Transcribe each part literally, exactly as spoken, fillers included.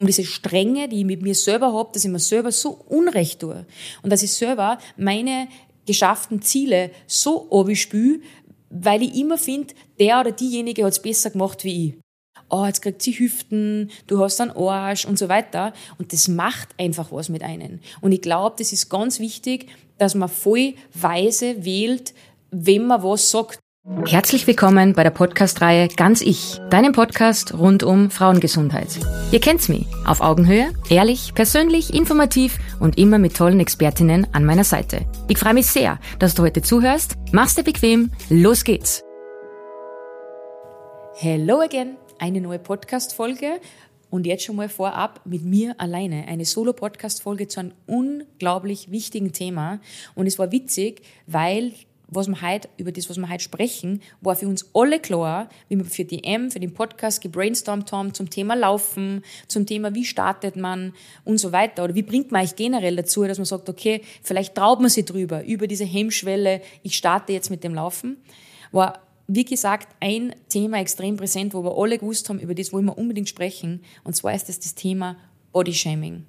um diese Strenge, die ich mit mir selber habe, dass ich mir selber so Unrecht tue und dass ich selber meine geschafften Ziele so abspüle, weil ich immer finde, der oder diejenige hat es besser gemacht wie ich. Oh, jetzt kriegt sie Hüften, du hast einen Arsch und so weiter. Und das macht einfach was mit einem. Und ich glaube, das ist ganz wichtig, dass man voll weise wählt, wenn man was sagt. Herzlich willkommen bei der Podcast-Reihe Ganz Ich, deinem Podcast rund um Frauengesundheit. Ihr kennt's mich, auf Augenhöhe, ehrlich, persönlich, informativ und immer mit tollen Expertinnen an meiner Seite. Ich freue mich sehr, dass du heute zuhörst. Mach's dir bequem, los geht's! Hello again, eine neue Podcast-Folge und jetzt schon mal vorab mit mir alleine. Eine Solo-Podcast-Folge zu einem unglaublich wichtigen Thema und es war witzig, weil was wir heute, über das, was wir heute sprechen, war für uns alle klar, wie wir für die M, für den Podcast gebrainstormt haben zum Thema Laufen, zum Thema, wie startet man und so weiter. Oder wie bringt man euch generell dazu, dass man sagt, okay, vielleicht traut man sich drüber, über diese Hemmschwelle, ich starte jetzt mit dem Laufen. War, wie gesagt, ein Thema extrem präsent, wo wir alle gewusst haben, über das wollen wir unbedingt sprechen. Und zwar ist das das Thema Bodyshaming.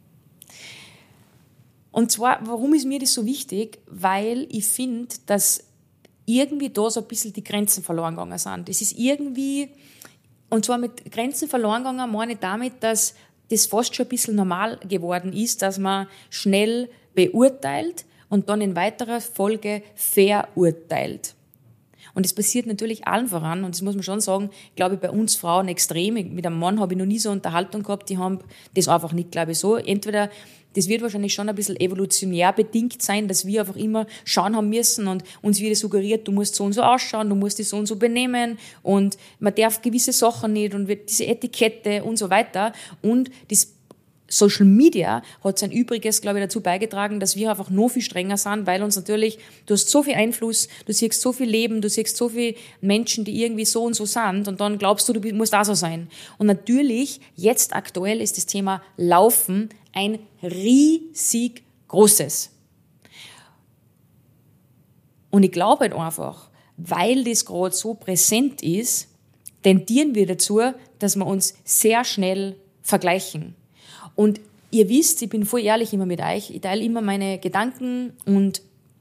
Und zwar, warum ist mir das so wichtig? Weil ich finde, dass irgendwie da so ein bisschen die Grenzen verloren gegangen sind. Es ist irgendwie, und zwar mit Grenzen verloren gegangen, meine ich damit, dass das fast schon ein bisschen normal geworden ist, dass man schnell beurteilt und dann in weiterer Folge verurteilt. Und das passiert natürlich allen voran, und das muss man schon sagen, glaube ich, bei uns Frauen extrem. Mit einem Mann habe ich noch nie so eine Unterhaltung gehabt, die haben das einfach nicht, glaube ich, so. Entweder, das wird wahrscheinlich schon ein bisschen evolutionär bedingt sein, dass wir einfach immer schauen haben müssen und uns wieder suggeriert, du musst so und so ausschauen, du musst dich so und so benehmen und man darf gewisse Sachen nicht und wird diese Etikette und so weiter. Und das Social Media hat sein Übriges, glaube ich, dazu beigetragen, dass wir einfach noch viel strenger sind, weil uns natürlich, du hast so viel Einfluss, du siehst so viel Leben, du siehst so viele Menschen, die irgendwie so und so sind und dann glaubst du, du musst auch so sein. Und natürlich, jetzt aktuell ist das Thema Laufen ein riesig großes. Und ich glaube halt einfach, weil das gerade so präsent ist, tendieren wir dazu, dass wir uns sehr schnell vergleichen. Und ihr wisst, ich bin voll ehrlich immer mit euch, ich teile immer meine Gedanken und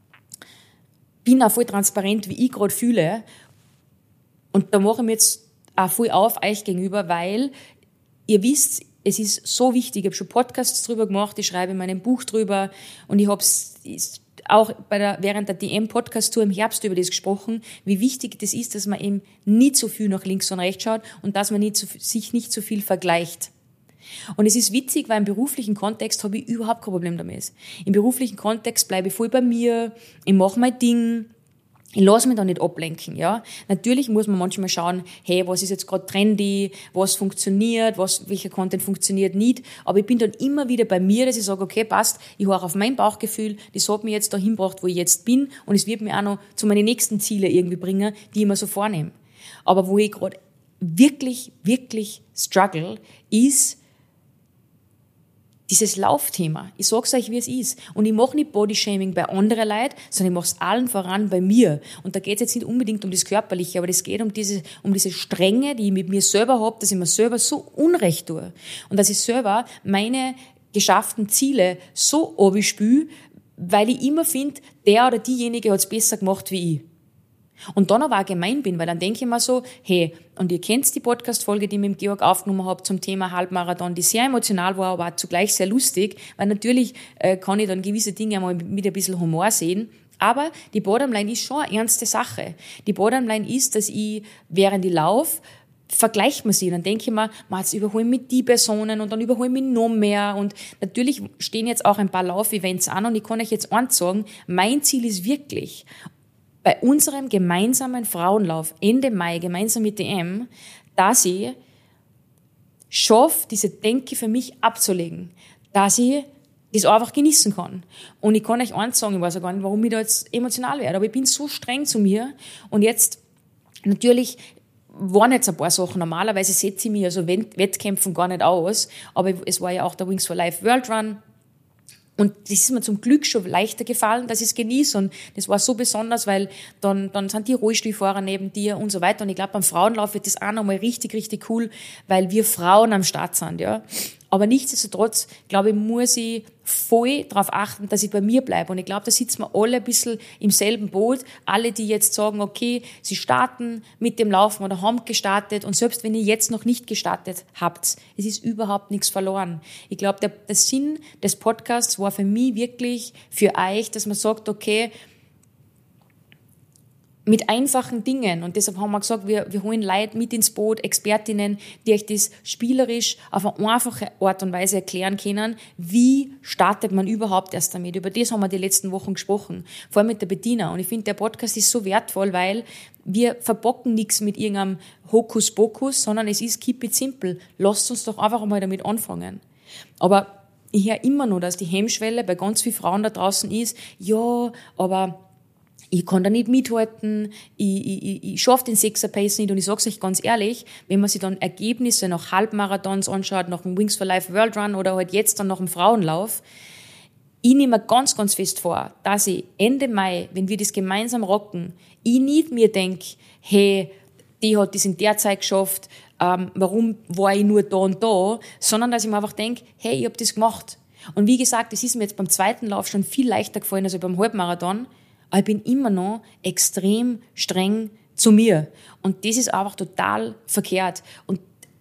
bin auch voll transparent, wie ich gerade fühle. Und da mache ich mir jetzt auch voll auf euch gegenüber, weil ihr wisst, es ist so wichtig, ich habe schon Podcasts drüber gemacht, ich schreibe in meinem Buch drüber und ich habe es auch bei der, während der D M-Podcast-Tour im Herbst über das gesprochen, wie wichtig das ist, dass man eben nicht so viel nach links und rechts schaut und dass man nicht so, sich nicht so viel vergleicht. Und es ist witzig, weil im beruflichen Kontext habe ich überhaupt kein Problem damit. Im beruflichen Kontext bleibe ich voll bei mir, ich mache mein Ding, ich lasse mich da nicht ablenken, ja. Natürlich muss man manchmal schauen, hey, was ist jetzt gerade trendy, was funktioniert, was, welcher Content funktioniert nicht. Aber ich bin dann immer wieder bei mir, dass ich sage, okay, passt, ich höre auf mein Bauchgefühl, das hat mich jetzt dahin gebracht, wo ich jetzt bin und es wird mich auch noch zu meinen nächsten Zielen irgendwie bringen, die ich mir so vornehme. Aber wo ich gerade wirklich, wirklich struggle, ist dieses Laufthema. Ich sag's euch, wie es ist. Und ich mache nicht Bodyshaming bei anderen Leuten, sondern ich mache es allen voran bei mir. Und da geht's jetzt nicht unbedingt um das Körperliche, aber es geht um diese, um diese Strenge, die ich mit mir selber habe, dass ich mir selber so Unrecht tue. Und dass ich selber meine geschafften Ziele so abspüle, weil ich immer finde, der oder diejenige hat's besser gemacht wie ich. Und dann aber auch gemein bin, weil dann denke ich mir so, hey, und ihr kennt die Podcast-Folge, die ich mit dem Georg aufgenommen habe zum Thema Halbmarathon, die sehr emotional war, aber auch zugleich sehr lustig, weil natürlich äh, kann ich dann gewisse Dinge einmal mit ein bisschen Humor sehen. Aber die Bottomline ist schon eine ernste Sache. Die Bottomline ist, dass ich, während ich laufe, vergleicht man sie. Dann denke ich mir, man, jetzt überholen mich die Personen und dann überholen mich noch mehr. Und natürlich stehen jetzt auch ein paar Laufevents an und ich kann euch jetzt eins sagen, mein Ziel ist wirklich, bei unserem gemeinsamen Frauenlauf Ende Mai, gemeinsam mit D M, dass ich schaffe, diese Denke für mich abzulegen, dass ich das einfach genießen kann. Und ich kann euch eins sagen, ich weiß auch gar nicht, warum ich da jetzt emotional werde, aber ich bin so streng zu mir und jetzt, natürlich waren jetzt ein paar Sachen, normalerweise setze ich mich also Wettkämpfen gar nicht aus, aber es war ja auch der Wings for Life World Run. Und das ist mir zum Glück schon leichter gefallen, dass ich es genieße. Und das war so besonders, weil dann, dann sind die Rollstuhlfahrer neben dir und so weiter. Und ich glaube, beim Frauenlauf wird das auch nochmal richtig, richtig cool, weil wir Frauen am Start sind, ja. Aber nichtsdestotrotz, glaube ich, muss ich voll darauf achten, dass ich bei mir bleibe. Und ich glaube, da sitzen wir alle ein bisschen im selben Boot. Alle, die jetzt sagen, okay, sie starten mit dem Laufen oder haben gestartet. Und selbst wenn ihr jetzt noch nicht gestartet habt, es ist überhaupt nichts verloren. Ich glaube, der, der Sinn des Podcasts war für mich wirklich für euch, dass man sagt, okay, mit einfachen Dingen. Und deshalb haben wir gesagt, wir, wir holen Leute mit ins Boot, Expertinnen, die euch das spielerisch auf eine einfache Art und Weise erklären können. Wie startet man überhaupt erst damit? Über das haben wir die letzten Wochen gesprochen. Vor allem mit der Bettina. Und ich finde, der Podcast ist so wertvoll, weil wir verbocken nichts mit irgendeinem Hokuspokus, sondern es ist keep it simple. Lasst uns doch einfach einmal damit anfangen. Aber ich höre immer noch, dass die Hemmschwelle bei ganz vielen Frauen da draußen ist, ja, aber ich kann da nicht mithalten, ich, ich, ich schaffe den Sechser-Pace nicht. Und ich sag's euch ganz ehrlich, wenn man sich dann Ergebnisse nach Halbmarathons anschaut, nach dem Wings for Life World Run oder halt jetzt dann nach dem Frauenlauf, ich nehme mir ganz, ganz fest vor, dass ich Ende Mai, wenn wir das gemeinsam rocken, ich nicht mir denke, hey, die hat das in der Zeit geschafft, ähm, warum war ich nur da und da, sondern dass ich mir einfach denke, hey, ich habe das gemacht. Und wie gesagt, das ist mir jetzt beim zweiten Lauf schon viel leichter gefallen als beim Halbmarathon. Aber ich bin immer noch extrem streng zu mir. Und das ist einfach total verkehrt. Und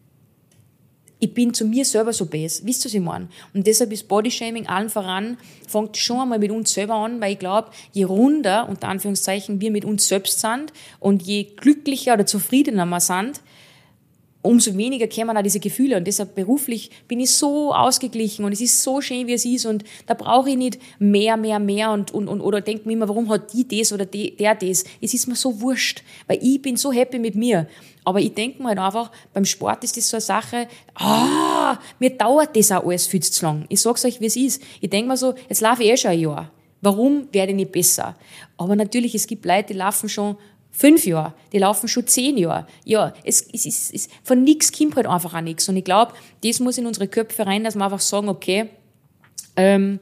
ich bin zu mir selber so best. Wisst ihr, was ich meine? Und deshalb ist Bodyshaming allen voran, fängt schon einmal mit uns selber an, weil ich glaube, je runder, unter Anführungszeichen, wir mit uns selbst sind und je glücklicher oder zufriedener wir sind, umso weniger kämen auch diese Gefühle. Und deshalb beruflich bin ich so ausgeglichen und es ist so schön, wie es ist. Und da brauche ich nicht mehr, mehr, mehr und, und, und oder denke mir immer, warum hat die das oder die, der das? Es ist mir so wurscht, weil ich bin so happy mit mir. Aber ich denke mir halt einfach, beim Sport ist das so eine Sache, ah, mir dauert das auch alles viel zu lang. Ich sag's euch, wie es ist. Ich denke mir so, jetzt laufe ich eh schon ein Jahr. Warum werde ich nicht besser? Aber natürlich, es gibt Leute, die laufen schon fünf Jahre, die laufen schon zehn Jahre. Ja, es, es ist, es, von nichts kommt halt einfach auch nichts. Und ich glaube, das muss in unsere Köpfe rein, dass wir einfach sagen, okay, ähm,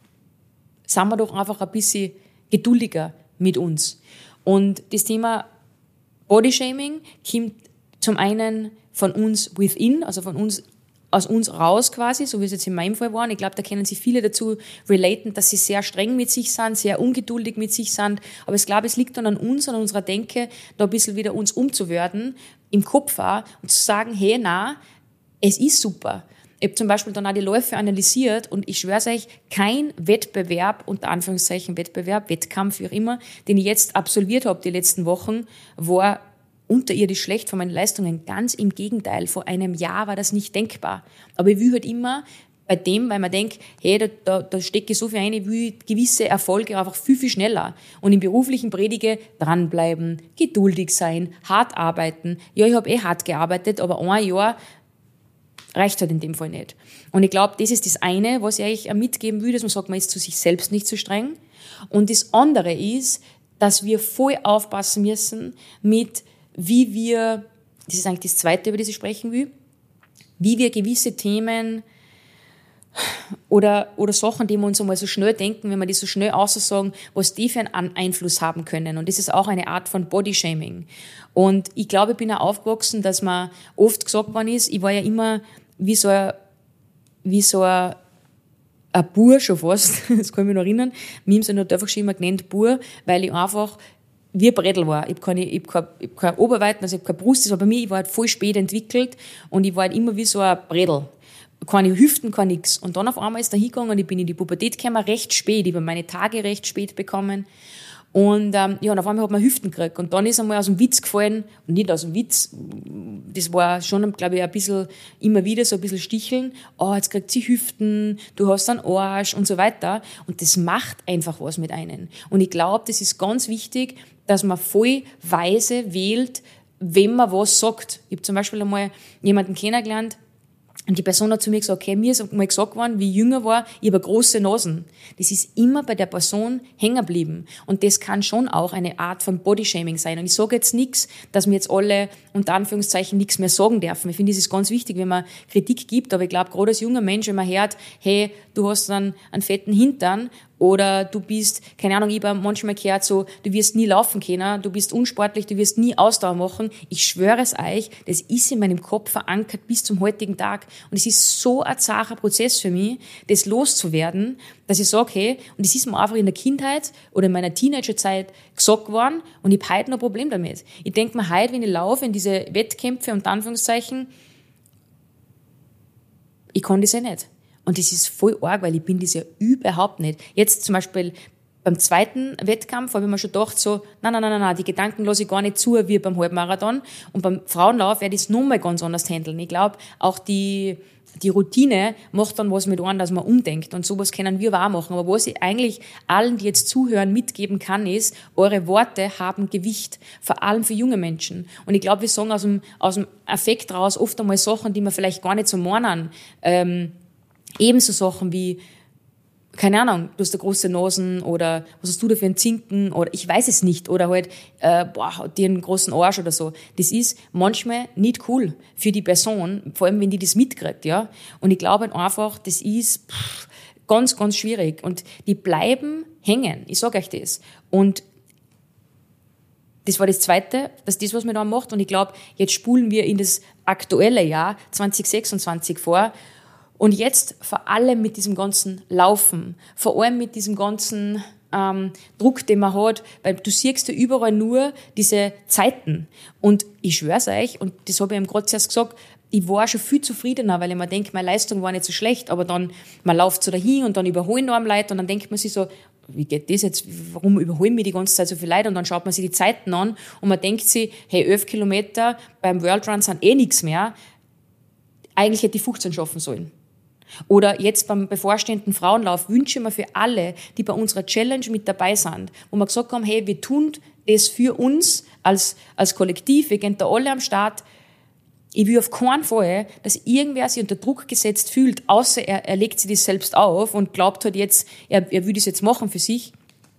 sind wir doch einfach ein bisschen geduldiger mit uns. Und das Thema Bodyshaming kommt zum einen von uns within, also von uns aus uns raus quasi, so wie es jetzt in meinem Fall war. Und ich glaube, da können sich viele dazu relaten, dass sie sehr streng mit sich sind, sehr ungeduldig mit sich sind. Aber ich glaube, es liegt dann an uns, an unserer Denke, da ein bisschen wieder uns umzuwerden, im Kopf auch, und zu sagen, hey, na, es ist super. Ich habe zum Beispiel dann auch die Läufe analysiert und ich schwöre euch, kein Wettbewerb, unter Anführungszeichen Wettbewerb, Wettkampf, wie auch immer, den ich jetzt absolviert habe die letzten Wochen, war unterirdisch schlecht von meinen Leistungen. Ganz im Gegenteil, vor einem Jahr war das nicht denkbar. Aber ich will halt immer bei dem, weil man denkt, hey, da, da, da stecke ich so viel ein, ich will gewisse Erfolge einfach viel, viel schneller. Und im Beruflichen predige, dranbleiben, geduldig sein, hart arbeiten. Ja, ich habe eh hart gearbeitet, aber ein Jahr reicht halt in dem Fall nicht. Und ich glaube, das ist das eine, was ich euch mitgeben will, dass man sagt, man ist zu sich selbst nicht zu streng. Und das andere ist, dass wir voll aufpassen müssen mit, wie wir, das ist eigentlich das Zweite, über das ich sprechen will, wie wir gewisse Themen oder, oder Sachen, die wir uns einmal so schnell denken, wenn wir die so schnell aussagen, was die für einen Einfluss haben können. Und das ist auch eine Art von Bodyshaming. Und ich glaube, ich bin auch aufgewachsen, dass mir oft gesagt worden ist, ich war ja immer wie so ein, wie so ein, ein Bur schon fast, das kann ich mich noch erinnern. Mir haben sie noch einfach schon immer genannt Bur, weil ich einfach wie ein Bredel war. Ich habe keine, ich hab keine, ich hab keine Oberweiten, also ich habe keine Brust, das war bei mir, ich war halt voll spät entwickelt und ich war halt immer wie so ein Bredel. Keine Hüften, kein nix. Und dann auf einmal ist da hingegangen und ich bin in die Pubertät gekommen, recht spät, ich habe meine Tage recht spät bekommen. Und ähm, ja, und auf einmal hat man Hüften gekriegt. Und dann ist einmal aus dem Witz gefallen, und nicht aus dem Witz, das war schon, glaube ich, ein bisschen, immer wieder so ein bisschen sticheln, oh, jetzt kriegt sie Hüften, du hast einen Arsch und so weiter. Und das macht einfach was mit einem. Und ich glaube, das ist ganz wichtig, dass man voll weise wählt, wenn man was sagt. Ich habe zum Beispiel einmal jemanden kennengelernt, und die Person hat zu mir gesagt, okay, mir ist mal gesagt worden, wie ich jünger war, ich habe große Nasen. Das ist immer bei der Person hängen geblieben. Und das kann schon auch eine Art von Bodyshaming sein. Und ich sage jetzt nichts, dass mir jetzt alle unter Anführungszeichen nichts mehr sagen dürfen. Ich finde, das ist ganz wichtig, wenn man Kritik gibt. Aber ich glaube, gerade als junger Mensch, wenn man hört, hey, du hast einen, einen fetten Hintern Oder du bist, keine Ahnung, ich habe manchmal gehört so, du wirst nie laufen können, du bist unsportlich, du wirst nie Ausdauer machen. Ich schwöre es euch, das ist in meinem Kopf verankert bis zum heutigen Tag. Und es ist so ein zacher Prozess für mich, das loszuwerden, dass ich sage, hey, und das ist mir einfach in der Kindheit oder in meiner Teenagerzeit gesagt worden und ich habe heute noch ein Problem damit. Ich denke mir heute, wenn ich laufe in diese Wettkämpfe, unter Anführungszeichen, ich kann das ja nicht. Und das ist voll arg, weil ich bin das ja überhaupt nicht. Jetzt zum Beispiel beim zweiten Wettkampf habe ich mir schon gedacht, so, nein, nein, nein, nein, die Gedanken lasse ich gar nicht zu, wie beim Halbmarathon. Und beim Frauenlauf werde ich es nochmal ganz anders handeln. Ich glaube, auch die, die Routine macht dann was mit einem, dass man umdenkt. Und sowas können wir auch machen. Aber was ich eigentlich allen, die jetzt zuhören, mitgeben kann, ist, eure Worte haben Gewicht. Vor allem für junge Menschen. Und ich glaube, wir sagen aus dem, aus dem Affekt raus oft einmal Sachen, die wir vielleicht gar nicht so meinen. Ähm, ebenso Sachen wie, keine Ahnung, du hast eine große Nasen oder was hast du da für einen Zinken oder ich weiß es nicht oder halt, äh, boah, hat die einen großen Arsch oder so. Das ist manchmal nicht cool für die Person, vor allem wenn die das mitkriegt, ja. Und ich glaube einfach, das ist pff, ganz, ganz schwierig und die bleiben hängen. Ich sage euch das. Und das war das Zweite, dass das, was man da macht. Und ich glaube, jetzt spulen wir in das aktuelle Jahr zwanzig sechsundzwanzig vor. Und jetzt vor allem mit diesem ganzen Laufen, vor allem mit diesem ganzen ähm, Druck, den man hat, weil du siehst ja überall nur diese Zeiten. Und ich schwör's euch, und das habe ich ihm gerade zuerst gesagt, ich war schon viel zufriedener, weil ich mir denke, meine Leistung war nicht so schlecht, aber dann, man läuft so dahin und dann überholen noch am Leute und dann denkt man sich so, wie geht das jetzt, warum überholen wir die ganze Zeit so viele Leute? Und dann schaut man sich die Zeiten an und man denkt sich, hey, elf Kilometer beim World Run sind eh nichts mehr. Eigentlich hätte ich fünfzehn schaffen sollen. Oder jetzt beim bevorstehenden Frauenlauf wünsche ich mir für alle, die bei unserer Challenge mit dabei sind, wo wir gesagt haben, hey, wir tun das für uns als, als Kollektiv, wir gehen da alle am Start. Ich will auf keinen Fall, dass irgendwer sich unter Druck gesetzt fühlt, außer er, er legt sich das selbst auf und glaubt halt jetzt, er, er will das jetzt machen für sich,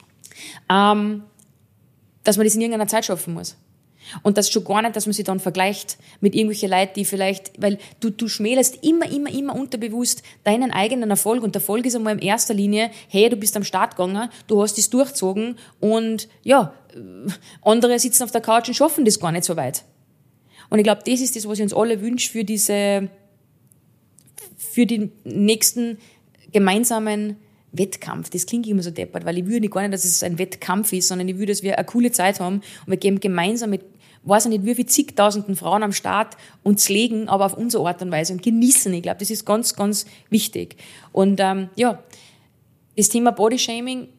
ähm, dass man das in irgendeiner Zeit schaffen muss. Und das schon gar nicht, dass man sich dann vergleicht mit irgendwelchen Leuten, die vielleicht, weil du, du schmälerst immer, immer, immer unterbewusst deinen eigenen Erfolg. Und der Erfolg ist einmal in erster Linie, hey, du bist am Start gegangen, du hast das durchgezogen und ja, andere sitzen auf der Couch und schaffen das gar nicht so weit. Und ich glaube, das ist das, was ich uns alle wünschen für diese, für den nächsten gemeinsamen Wettkampf. Das klingt immer so deppert, weil ich würde nicht gar nicht, dass es ein Wettkampf ist, sondern ich würde, dass wir eine coole Zeit haben und wir geben gemeinsam mit, weiß ich nicht, wie viel zigtausenden Frauen am Start uns legen, aber auf unsere Art und Weise und genießen. Ich glaube, das ist ganz, ganz wichtig. Und ähm, ja, das Thema Bodyshaming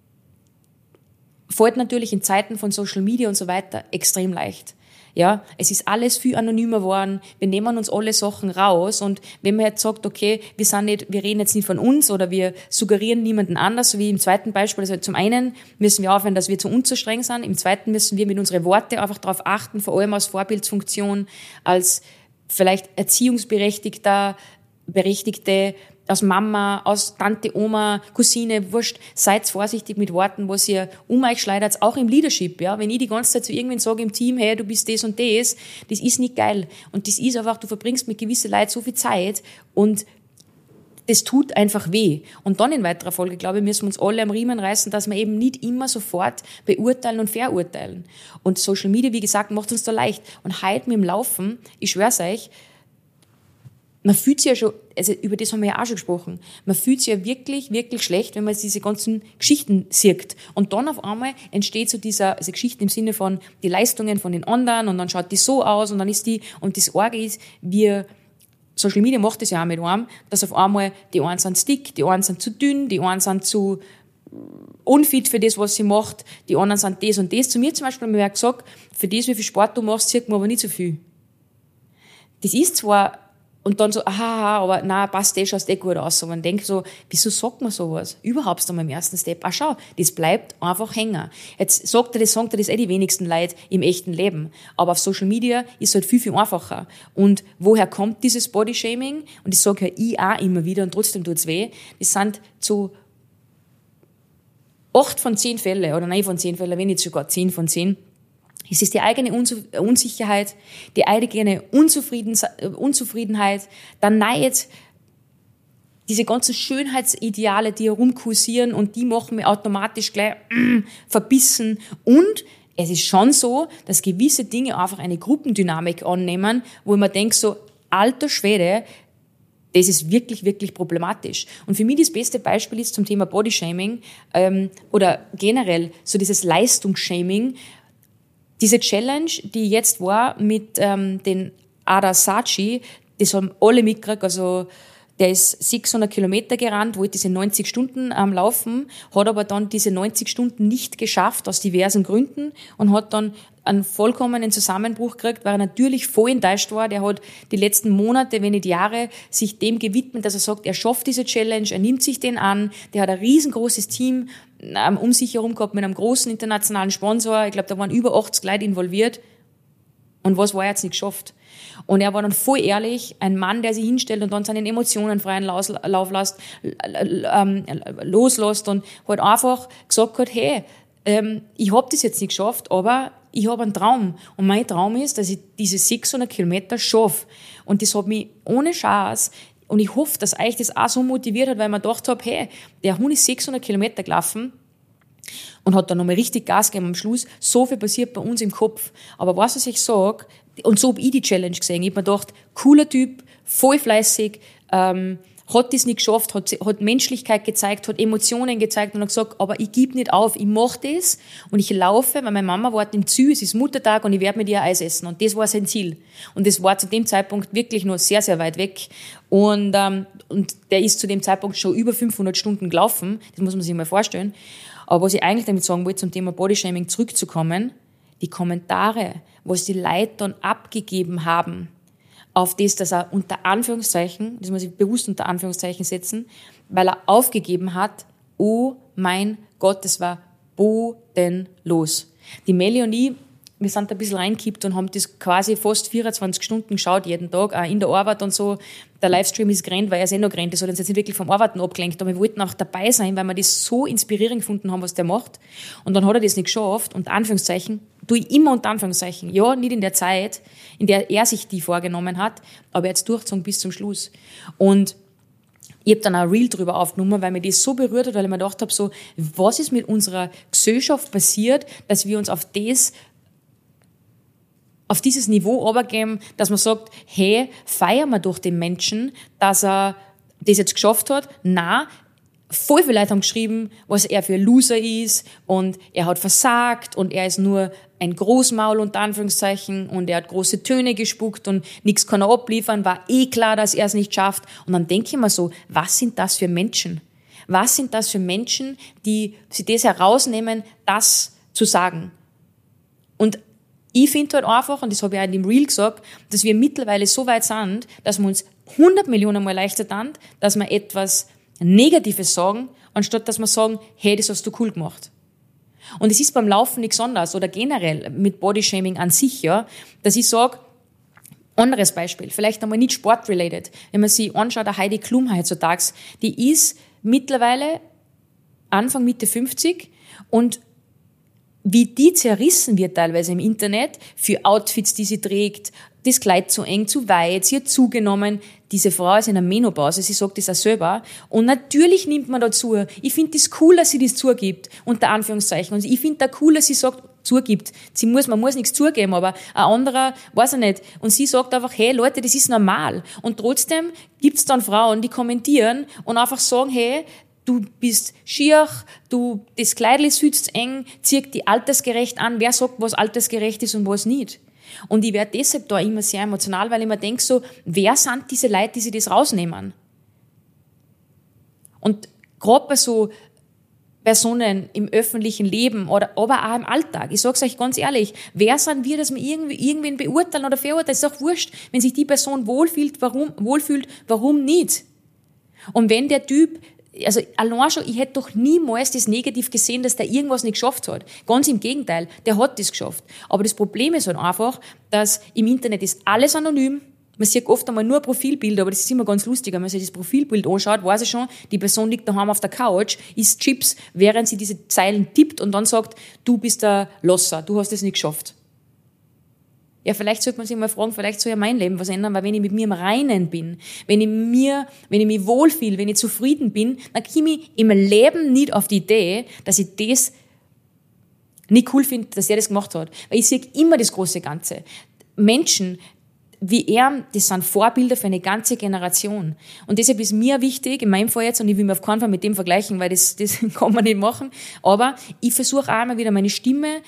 fällt natürlich in Zeiten von Social Media und so weiter extrem leicht. Ja, es ist alles viel anonymer geworden. Wir nehmen uns alle Sachen raus. Und wenn man jetzt sagt, okay, wir sind nicht, wir reden jetzt nicht von uns oder wir suggerieren niemanden anders, so wie im zweiten Beispiel. Also zum einen müssen wir aufhören, dass wir zu uns zu streng sind. Im zweiten müssen wir mit unseren Worten einfach darauf achten, vor allem als Vorbildsfunktion, als vielleicht Erziehungsberechtigter, Berechtigte, aus Mama, aus Tante, Oma, Cousine, wurscht, seid vorsichtig mit Worten, was ihr um euch schleudert, auch im Leadership, ja. Wenn ich die ganze Zeit zu irgendwen sage im Team, hey, du bist das und das, das ist nicht geil. Und das ist einfach, du verbringst mit gewissen Leuten so viel Zeit und das tut einfach weh. Und dann in weiterer Folge, glaube ich, müssen wir uns alle am Riemen reißen, dass wir eben nicht immer sofort beurteilen und verurteilen. Und Social Media, wie gesagt, macht uns da leicht. Und heute mit dem Laufen, ich schwör's euch, man fühlt sich ja schon, also über das haben wir ja auch schon gesprochen, man fühlt sich ja wirklich, wirklich schlecht, wenn man diese ganzen Geschichten sieht. Und dann auf einmal entsteht so dieser, also Geschichten im Sinne von die Leistungen von den anderen und dann schaut die so aus und dann ist die, und das Arge ist, wir, Social Media macht das ja auch mit einem, dass auf einmal die einen sind dick, die einen sind zu dünn, die einen sind zu unfit für das, was sie macht, die anderen sind das und das. Zu mir zum Beispiel haben wir ja gesagt, für das, wie viel Sport du machst, sieht man aber nicht so viel. Das ist zwar. Und dann so, aha, aber nein, passt eh, schaust eh gut aus. Und man denkt so, wieso sagt man sowas? Überhaupt einmal im ersten Step. Ah, schau, das bleibt einfach hängen. Jetzt sagt er das, sagt er das eh die wenigsten Leute im echten Leben. Aber auf Social Media ist es halt viel, viel einfacher. Und woher kommt dieses Bodyshaming? Und das sage ja ich auch immer wieder und trotzdem tut's weh. Das sind zu acht von zehn Fälle, oder nein von zehn Fälle, wenn nicht sogar zehn von zehn, es ist die eigene Unsicherheit, die eigene Unzufriedenheit, der Neid, diese ganzen Schönheitsideale, die herumkursieren und die machen mich automatisch gleich mm, verbissen. Und es ist schon so, dass gewisse Dinge einfach eine Gruppendynamik annehmen, wo ich mir denke so, alter Schwede, das ist wirklich, wirklich problematisch. Und für mich das beste Beispiel ist zum Thema Bodyshaming ähm, oder generell so dieses Leistungsshaming. Diese Challenge, die jetzt war mit ähm, den Ada Saatchi, das haben alle mitgekriegt, also der ist sechshundert Kilometer gerannt, wollte diese neunzig Stunden ähm, laufen, hat aber dann diese neunzig Stunden nicht geschafft, aus diversen Gründen, und hat dann einen vollkommenen Zusammenbruch gekriegt, weil er natürlich voll enttäuscht war. Der hat die letzten Monate, wenn nicht Jahre, sich dem gewidmet, dass er sagt, er schafft diese Challenge, er nimmt sich den an, der hat ein riesengroßes Team ähm, um sich herum gehabt mit einem großen internationalen Sponsor. Ich glaube, da waren über achtzig Leute involviert. Und was war er jetzt nicht geschafft? Und er war dann voll ehrlich, ein Mann, der sich hinstellt und dann seinen Emotionen freien Lauf lässt, loslässt und halt einfach gesagt hat, hey, ähm, ich hab das jetzt nicht geschafft, aber ich habe einen Traum. Und mein Traum ist, dass ich diese sechshundert Kilometer schaffe. Und das hat mich ohne Chance, und ich hoffe, dass euch das auch so motiviert hat, weil man gedacht habe, hey, der Hund ist sechshundert Kilometer gelaufen, und hat dann nochmal richtig Gas gegeben am Schluss. So viel passiert bei uns im Kopf. Aber was, was ich sage, und so habe ich die Challenge gesehen. Ich habe mir gedacht, cooler Typ, voll fleißig, ähm, hat das nicht geschafft, hat, hat Menschlichkeit gezeigt, hat Emotionen gezeigt und hat gesagt, aber ich gebe nicht auf, ich mache das und ich laufe, weil meine Mama wartet im Zü, es ist Muttertag und ich werde mit ihr Eis essen. Und das war sein Ziel. Und das war zu dem Zeitpunkt wirklich nur sehr, sehr weit weg. Und, ähm, und der ist zu dem Zeitpunkt schon über fünfhundert Stunden gelaufen. Das muss man sich mal vorstellen. Aber was ich eigentlich damit sagen wollte, zum Thema Bodyshaming zurückzukommen, die Kommentare, was die Leute dann abgegeben haben, auf das, dass er unter Anführungszeichen, das muss ich bewusst unter Anführungszeichen setzen, weil er aufgegeben hat, oh mein Gott, das war bodenlos. Die Melli und ich, wir sind da ein bisschen reingekippt und haben das quasi fast vierundzwanzig Stunden geschaut, jeden Tag, auch in der Arbeit und so. Der Livestream ist gerannt, weil er es eh noch gerannt ist, hat uns jetzt nicht wirklich vom Arbeiten abgelenkt, aber wir wollten auch dabei sein, weil wir das so inspirierend gefunden haben, was der macht. Und dann hat er das nicht geschafft, unter Anführungszeichen, tue ich immer unter Anführungszeichen, ja, nicht in der Zeit, in der er sich die vorgenommen hat, aber er hat es durchgezogen bis zum Schluss. Und ich habe dann ein Reel drüber aufgenommen, weil mir das so berührt hat, weil ich mir gedacht habe, so, was ist mit unserer Gesellschaft passiert, dass wir uns auf das auf dieses Niveau runtergeben, dass man sagt, hey, feiern wir doch den Menschen, dass er das jetzt geschafft hat. Nein, voll viele Leute haben geschrieben, was er für ein Loser ist und er hat versagt und er ist nur ein Großmaul unter Anführungszeichen und er hat große Töne gespuckt und nichts kann er abliefern, war eh klar, dass er es nicht schafft. Und dann denke ich mir so, was sind das für Menschen? Was sind das für Menschen, die sich das herausnehmen, das zu sagen? Und ich finde halt einfach, und das habe ich auch in dem Reel gesagt, dass wir mittlerweile so weit sind, dass wir uns hundert Millionen Mal leichter tun, dass wir etwas Negatives sagen, anstatt dass wir sagen, hey, das hast du cool gemacht. Und es ist beim Laufen nichts anderes oder generell mit Bodyshaming an sich, ja, dass ich sage, anderes Beispiel, vielleicht einmal nicht sportrelated, wenn man sich anschaut, der Heidi Klum heutzutage, die ist mittlerweile Anfang, Mitte fünfzig und wie die zerrissen wird teilweise im Internet für Outfits, die sie trägt, das Kleid zu eng, zu weit, sie hat zugenommen. Diese Frau ist in einer Menopause, sie sagt das auch selber. Und natürlich nimmt man dazu. Ich finde das cool, dass sie das zugibt, unter Anführungszeichen. Und ich finde da cool, dass sie sagt, zugibt. Sie muss, man muss nichts zugeben, aber ein anderer, weiß ich nicht. Und sie sagt einfach, hey Leute, das ist normal. Und trotzdem gibt's dann Frauen, die kommentieren und einfach sagen, hey, du bist schier, du, das Kleidl sitzt eng, zieht die altersgerecht an. Wer sagt, was altersgerecht ist und was nicht? Und ich werde deshalb da immer sehr emotional, weil ich mir denke so, wer sind diese Leute, die sich das rausnehmen? Und gerade bei so Personen im öffentlichen Leben oder aber auch im Alltag, ich sag's euch ganz ehrlich, wer sind wir, dass wir irgendwie irgendwen beurteilen oder verurteilen? Ist doch wurscht, wenn sich die Person wohlfühlt, warum, wohlfühlt, warum nicht? Und wenn der Typ, also allein schon, ich hätte doch niemals das negativ gesehen, dass der irgendwas nicht geschafft hat. Ganz im Gegenteil, der hat das geschafft. Aber das Problem ist halt einfach, dass im Internet ist alles anonym. Man sieht oft einmal nur Profilbilder, aber das ist immer ganz lustig. Wenn man sich das Profilbild anschaut, weiß ich schon, die Person liegt daheim auf der Couch, isst Chips, während sie diese Zeilen tippt und dann sagt, du bist der Losser, du hast es nicht geschafft. Ja, vielleicht sollte man sich mal fragen, vielleicht soll ja mein Leben was ändern, weil wenn ich mit mir im Reinen bin, wenn ich mir, wenn ich mich wohlfühle, wenn ich zufrieden bin, dann komme ich im Leben nicht auf die Idee, dass ich das nicht cool finde, dass er das gemacht hat. Weil ich sehe immer das große Ganze. Menschen wie er, das sind Vorbilder für eine ganze Generation. Und deshalb ist mir wichtig, in meinem Fall jetzt, und ich will mich auf keinen Fall mit dem vergleichen, weil das, das kann man nicht machen, aber ich versuche auch immer wieder meine Stimme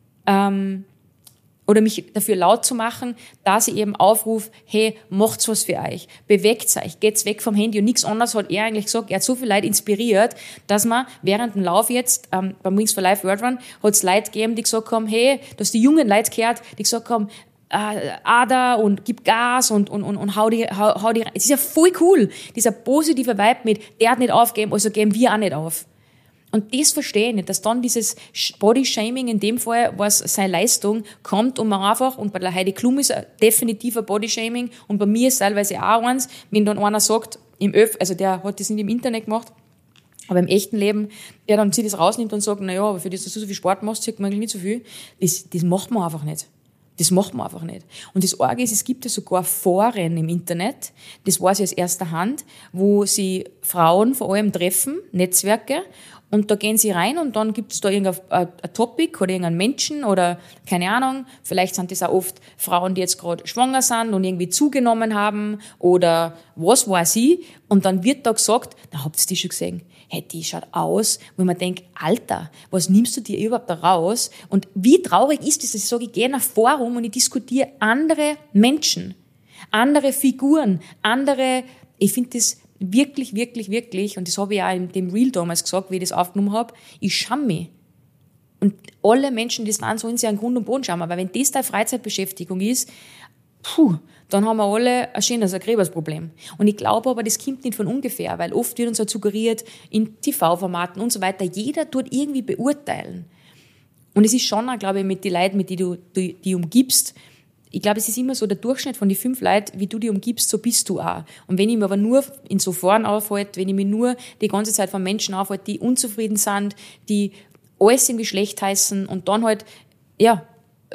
ähm, oder mich dafür laut zu machen, dass ich eben aufrufe, hey, macht's was für euch, bewegt's euch, geht's weg vom Handy. Und nichts anderes hat er eigentlich gesagt. Er hat so viele Leute inspiriert, dass man während dem Lauf jetzt, ähm, beim Wings for Life World Run, hat es Leute gegeben, die gesagt haben, hey, dass die jungen Leute gehört, die gesagt haben, äh, Ada und gib Gas und, und, und, und hau die, hau, hau die rein. Es ist ja voll cool, dieser positive Vibe mit, der hat nicht aufgegeben, also geben wir auch nicht auf. Und das verstehe ich nicht, dass dann dieses Body-Shaming, in dem Fall, was seine Leistung, kommt und man einfach, und bei der Heidi Klum ist definitiv ein Body-Shaming und bei mir ist teilweise auch eins, wenn dann einer sagt, im Öff, also der hat das nicht im Internet gemacht, aber im echten Leben, der dann sich das rausnimmt und sagt, na ja, aber für das, dass du so viel Sport machst, sieht man eigentlich nicht so viel, das, das macht man einfach nicht. Das macht man einfach nicht. Und das Arge ist, es gibt ja sogar Foren im Internet, das weiß ich aus erster Hand, wo sie Frauen vor allem treffen, Netzwerke, und da gehen sie rein und dann gibt es da irgendein ein Topic oder irgendeinen Menschen oder keine Ahnung, vielleicht sind das auch oft Frauen, die jetzt gerade schwanger sind und irgendwie zugenommen haben oder was weiß ich, und dann wird da gesagt, na, habt ihr die schon gesehen? Hey, die schaut aus, wo man denkt, Alter, was nimmst du dir überhaupt da raus? Und wie traurig ist das, dass ich sage, ich gehe in ein Forum und ich diskutiere andere Menschen, andere Figuren, andere, ich finde das wirklich, wirklich, wirklich, und das habe ich auch in dem Reel damals gesagt, wie ich das aufgenommen habe, ich schäme mich. Und alle Menschen, die es dann sollen sich an Grund und Boden schauen, aber wenn das deine Freizeitbeschäftigung ist, puh, dann haben wir alle ein schönes Gräbersproblem. Und ich glaube aber, das kommt nicht von ungefähr, weil oft wird uns halt suggeriert, in T V-Formaten und so weiter, jeder tut irgendwie beurteilen. Und es ist schon auch, glaube ich, mit den Leuten, mit denen du die, die umgibst, ich glaube, es ist immer so, der Durchschnitt von den fünf Leuten, wie du die umgibst, so bist du auch. Und wenn ich mich aber nur in so Foren aufhalte, wenn ich mich nur die ganze Zeit von Menschen aufhalte, die unzufrieden sind, die alles im Geschlecht heißen und dann halt, ja,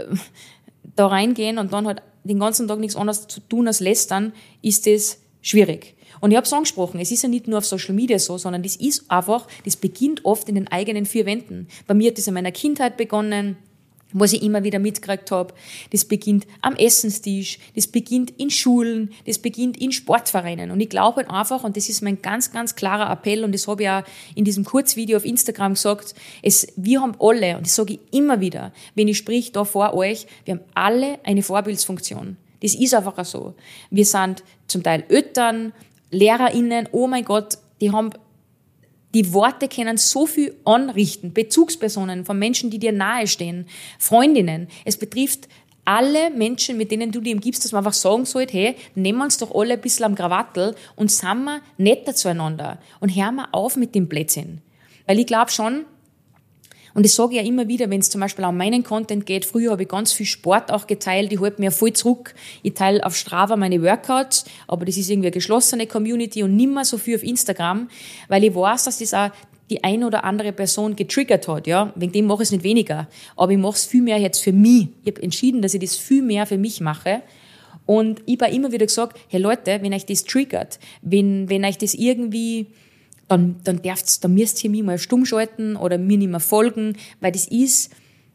da reingehen und dann halt den ganzen Tag nichts anderes zu tun als lästern, ist das schwierig. Und ich habe es angesprochen, es ist ja nicht nur auf Social Media so, sondern das ist einfach, das beginnt oft in den eigenen vier Wänden. Bei mir hat das in meiner Kindheit begonnen, was ich immer wieder mitgekriegt habe. Das beginnt am Essenstisch, das beginnt in Schulen, das beginnt in Sportvereinen. Und ich glaube halt einfach, und das ist mein ganz, ganz klarer Appell, und das habe ich auch in diesem Kurzvideo auf Instagram gesagt, es, wir haben alle, und das sage ich immer wieder, wenn ich sprich da vor euch, wir haben alle eine Vorbildsfunktion. Das ist einfach so. Wir sind zum Teil Eltern, LehrerInnen, oh mein Gott, die haben die Worte können so viel anrichten. Bezugspersonen von Menschen, die dir nahestehen, Freundinnen. Es betrifft alle Menschen, mit denen du dir umgibst, dass man einfach sagen sollte, hey, nehmen wir uns doch alle ein bisschen am Krawattel und sind wir netter zueinander und hören wir auf mit dem Blödsinn. Weil ich glaube schon, und das sage ich ja immer wieder, wenn es zum Beispiel um meinen Content geht, früher habe ich ganz viel Sport auch geteilt, ich halte mir voll zurück, ich teile auf Strava meine Workouts, aber das ist irgendwie eine geschlossene Community und nimmer so viel auf Instagram, weil ich weiß, dass das auch die eine oder andere Person getriggert hat, ja, wegen dem mache ich es nicht weniger, aber ich mache es viel mehr jetzt für mich. Ich habe entschieden, dass ich das viel mehr für mich mache. Und ich habe immer wieder gesagt, hey Leute, wenn euch das triggert, wenn, wenn euch das irgendwie, dann, dann darf's, dann müsst ihr mich mal stumm schalten oder mir nicht mehr folgen, weil das ist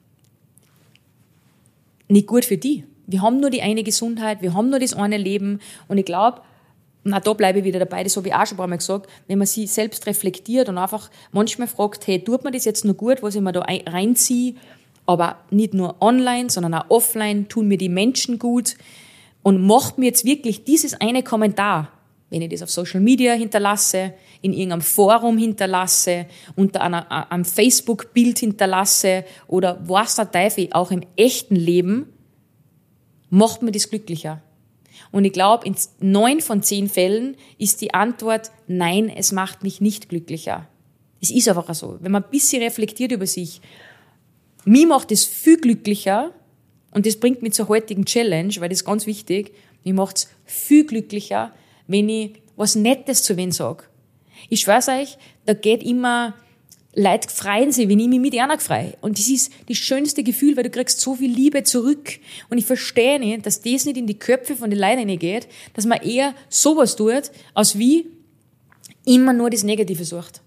nicht gut für die. Wir haben nur die eine Gesundheit, wir haben nur das eine Leben und ich glaube, na, da bleibe ich wieder dabei, das habe ich auch schon ein paar Mal gesagt, wenn man sich selbst reflektiert und einfach manchmal fragt, hey, tut mir das jetzt nur gut, was ich mir da reinziehe, aber nicht nur online, sondern auch offline, tun mir die Menschen gut und macht mir jetzt wirklich dieses eine Kommentar, wenn ich das auf Social Media hinterlasse, in irgendeinem Forum hinterlasse, unter einer, einem Facebook-Bild hinterlasse oder was der Teufel auch im echten Leben, macht mir das glücklicher. Und ich glaube, in neun von zehn Fällen ist die Antwort, nein, es macht mich nicht glücklicher. Es ist einfach so. Wenn man ein bisschen reflektiert über sich, mir macht es viel glücklicher, und das bringt mich zur heutigen Challenge, weil das ist ganz wichtig, mir macht es viel glücklicher, wenn ich was Nettes zu wen sage. Ich schwör's euch, da geht immer Leute freuen sich, wenn ich mich mit einer freue. Und das ist das schönste Gefühl, weil du kriegst so viel Liebe zurück. Und ich verstehe nicht, dass das nicht in die Köpfe von den Leuten reingeht, dass man eher sowas tut, als wie immer nur das Negative sucht.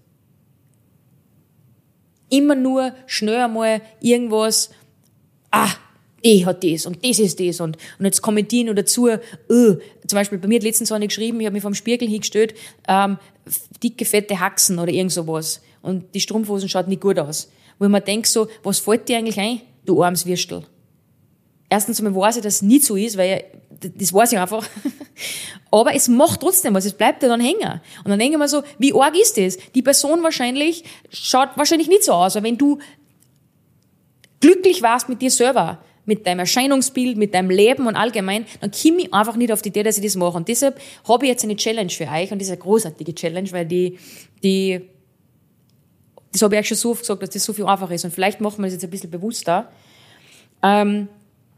Immer nur schnell einmal irgendwas, ah, die hat das und das ist das und, und jetzt kommentieren noch dazu, uh, zum Beispiel bei mir hat letztens eine geschrieben, ich habe mich vom Spiegel hingestellt, ähm, dicke, fette Haxen oder irgend sowas und die Strumpfhosen schaut nicht gut aus. Wo ich mir denke so, was fällt dir eigentlich ein, du armes Würstel? Erstens einmal weiß ich, dass es nicht so ist, weil ich, das weiß ich einfach. Aber es macht trotzdem was, es bleibt ja dann hängen. Und dann denke ich mir so, wie arg ist das? Die Person wahrscheinlich schaut wahrscheinlich nicht so aus, aber wenn du glücklich warst mit dir selber, mit deinem Erscheinungsbild, mit deinem Leben und allgemein, dann komme ich einfach nicht auf die Idee, dass ich das mache. Und deshalb habe ich jetzt eine Challenge für euch und das ist eine großartige Challenge, weil die, die, das habe ich euch schon so oft gesagt, dass das so viel einfacher ist und vielleicht machen wir das jetzt ein bisschen bewusster. Ähm,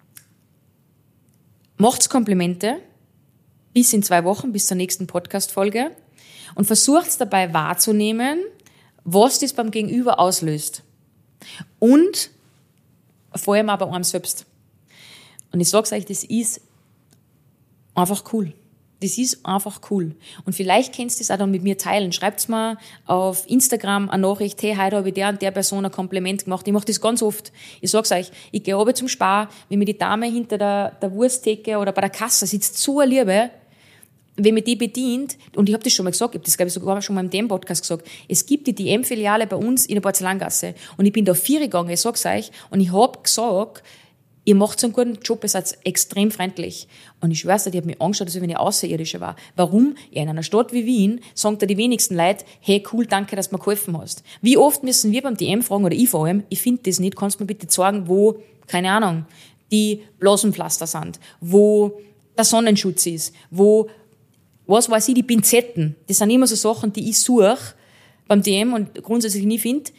macht's Komplimente bis in zwei Wochen, bis zur nächsten Podcast-Folge und versucht's dabei wahrzunehmen, was das beim Gegenüber auslöst. Und vor allem aber einem selbst. Und ich sag's euch, das ist einfach cool. Das ist einfach cool. Und vielleicht könnt ihr das auch dann mit mir teilen. Schreibt's mir auf Instagram eine Nachricht, hey, heute habe ich der und der Person ein Kompliment gemacht. Ich mache das ganz oft. Ich sag's euch, ich gehe runter zum Spar, wenn mir die Dame hinter der, der Wursttheke oder bei der Kasse sitzt, so eine Liebe, wenn mir die bedient, und ich habe das schon mal gesagt, ich habe das glaube ich sogar schon mal in dem Podcast gesagt, es gibt die D M-Filiale bei uns in der Porzellangasse und ich bin da vier gegangen, ich sag's euch, und ich habe gesagt, ihr macht so einen guten Job, ihr seid extrem freundlich. Und ich schwör's dir, die hat mich angeschaut, als wenn ich Außerirdische war. Warum? Ja, in einer Stadt wie Wien sagt da die wenigsten Leute, hey, cool, danke, dass du mir geholfen hast. Wie oft müssen wir beim D M fragen, oder ich vor allem, ich finde das nicht, kannst du mir bitte sagen, wo, keine Ahnung, die Blasenpflaster sind, wo der Sonnenschutz ist, wo was weiß ich, die Pinzetten, das sind immer so Sachen, die ich suche beim D M und grundsätzlich nie finde.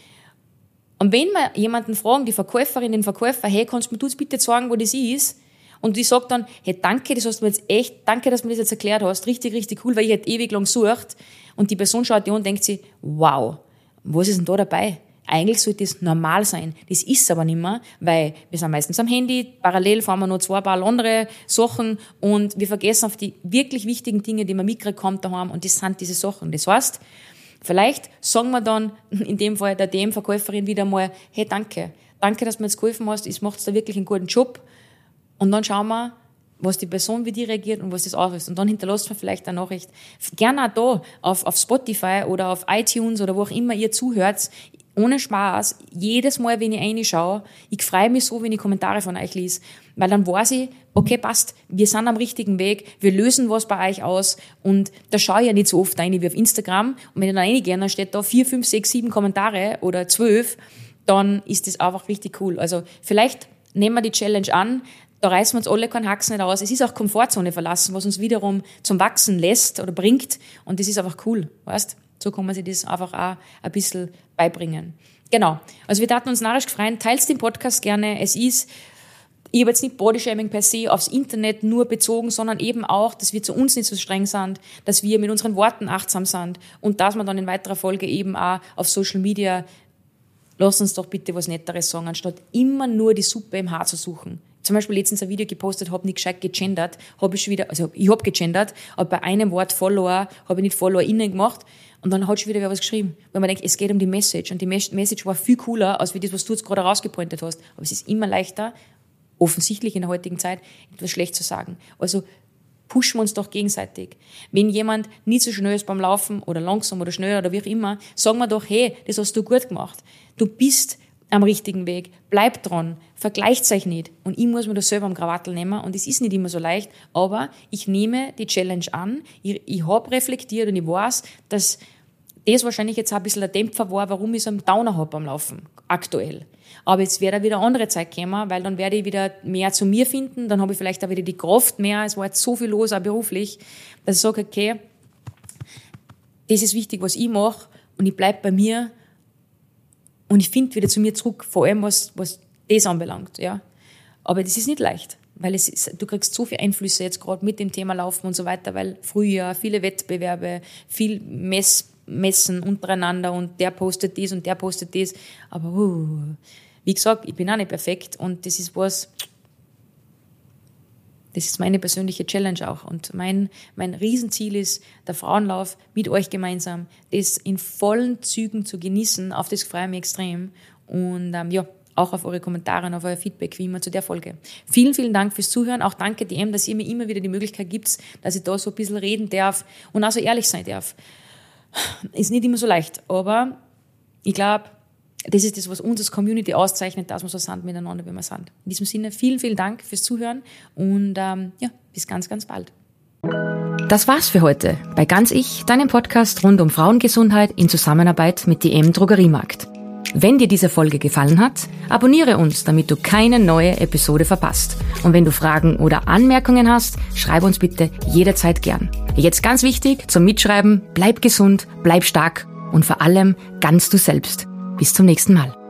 Und wenn wir jemanden fragen, die Verkäuferin, den Verkäufer, hey, kannst du mir das bitte sagen, wo das ist? Und die sagt dann, hey, danke, das hast du mir jetzt echt, danke, dass du mir das jetzt erklärt hast, richtig, richtig cool, weil ich hätte ewig lang gesucht. Und die Person schaut die an und denkt sich, wow, was ist denn da dabei? Eigentlich sollte das normal sein. Das ist aber nicht mehr, weil wir sind meistens am Handy, parallel fahren wir noch zwei paar andere Sachen und wir vergessen auf die wirklich wichtigen Dinge, die man mitbekommt daheim, und das sind diese Sachen. Das heißt, vielleicht sagen wir dann in dem Fall der D M-Verkäuferin wieder mal, hey, danke, danke, dass du mir jetzt geholfen hast, ich mache da wirklich einen guten Job. Und dann schauen wir, was die Person wie die reagiert und was das auslöst. Und dann hinterlasst man vielleicht eine Nachricht. Gerne auch da, auf, auf Spotify oder auf iTunes oder wo auch immer ihr zuhört. Ohne Spaß, jedes Mal, wenn ich reinschaue, ich freue mich so, wenn ich Kommentare von euch lese, weil dann weiß ich, okay, passt, wir sind am richtigen Weg, wir lösen was bei euch aus, und da schaue ich ja nicht so oft rein wie auf Instagram, und wenn ich dann reingehe, dann steht da vier, fünf, sechs, sieben Kommentare oder zwölf, dann ist das einfach richtig cool. Also vielleicht nehmen wir die Challenge an, da reißen wir uns alle keinen Haxen nicht aus. Es ist auch Komfortzone verlassen, was uns wiederum zum Wachsen lässt oder bringt, und das ist einfach cool, weißt? So kann man sich das einfach auch ein bisschen beibringen. Genau. Also wir taten uns narrisch freuen. Teilt den Podcast gerne. Es ist, ich habe jetzt nicht Bodyshaming per se aufs Internet nur bezogen, sondern eben auch, dass wir zu uns nicht so streng sind, dass wir mit unseren Worten achtsam sind und dass wir dann in weiterer Folge eben auch auf Social Media, lasst uns doch bitte was Netteres sagen, anstatt immer nur die Suppe im Haar zu suchen. Zum Beispiel letztens ein Video gepostet, habe nicht gescheit gegendert, habe ich schon wieder, also ich habe gegendert, aber bei einem Wort Follower habe ich nicht FollowerInnen gemacht, und dann hat schon wieder wer was geschrieben, weil man denkt, es geht um die Message, und die Message war viel cooler, als wie das, was du jetzt gerade rausgepointet hast. Aber es ist immer leichter, offensichtlich in der heutigen Zeit, etwas schlecht zu sagen. Also pushen wir uns doch gegenseitig. Wenn jemand nicht so schnell ist beim Laufen oder langsam oder schnell oder wie auch immer, sagen wir doch, hey, das hast du gut gemacht. Du bist am richtigen Weg. Bleibt dran. Vergleicht euch nicht. Und ich muss mir das selber am Krawattel nehmen. Und es ist nicht immer so leicht. Aber ich nehme die Challenge an. Ich, ich habe reflektiert und ich weiß, dass das wahrscheinlich jetzt auch ein bisschen der Dämpfer war, warum ich so einen Downer habe beim Laufen. Aktuell. Aber jetzt werde wieder andere Zeit kommen, weil dann werde ich wieder mehr zu mir finden. Dann habe ich vielleicht auch wieder die Kraft mehr. Es war jetzt so viel los, auch beruflich, dass ich sage, okay, das ist wichtig, was ich mache. Und ich bleibe bei mir. Und ich finde wieder zu mir zurück, vor allem was, was das anbelangt, ja. Aber das ist nicht leicht, weil es ist, du kriegst so viele Einflüsse jetzt gerade mit dem Thema Laufen und so weiter, weil Frühjahr, viele Wettbewerbe, viel Mess, messen untereinander und der postet dies und der postet dies. Aber uh, wie gesagt, ich bin auch nicht perfekt und das ist was, das ist meine persönliche Challenge auch. Und mein, mein Riesenziel ist, der Frauenlauf mit euch gemeinsam, das in vollen Zügen zu genießen. Auf das freue ich mich extrem. Und ähm, ja, auch auf eure Kommentare und auf euer Feedback, wie immer zu der Folge. Vielen, vielen Dank fürs Zuhören. Auch danke D M, dass ihr mir immer wieder die Möglichkeit gibt, dass ich da so ein bisschen reden darf und auch so ehrlich sein darf. Ist nicht immer so leicht, aber ich glaube, das ist das, was uns als Community auszeichnet, dass wir so sind miteinander, wie wir sind. In diesem Sinne, vielen, vielen Dank fürs Zuhören und ähm, ja, bis ganz, ganz bald. Das war's für heute bei Ganz Ich, deinem Podcast rund um Frauengesundheit in Zusammenarbeit mit D M Drogeriemarkt. Wenn dir diese Folge gefallen hat, abonniere uns, damit du keine neue Episode verpasst. Und wenn du Fragen oder Anmerkungen hast, schreib uns bitte jederzeit gern. Jetzt ganz wichtig zum Mitschreiben, bleib gesund, bleib stark und vor allem ganz du selbst. Bis zum nächsten Mal.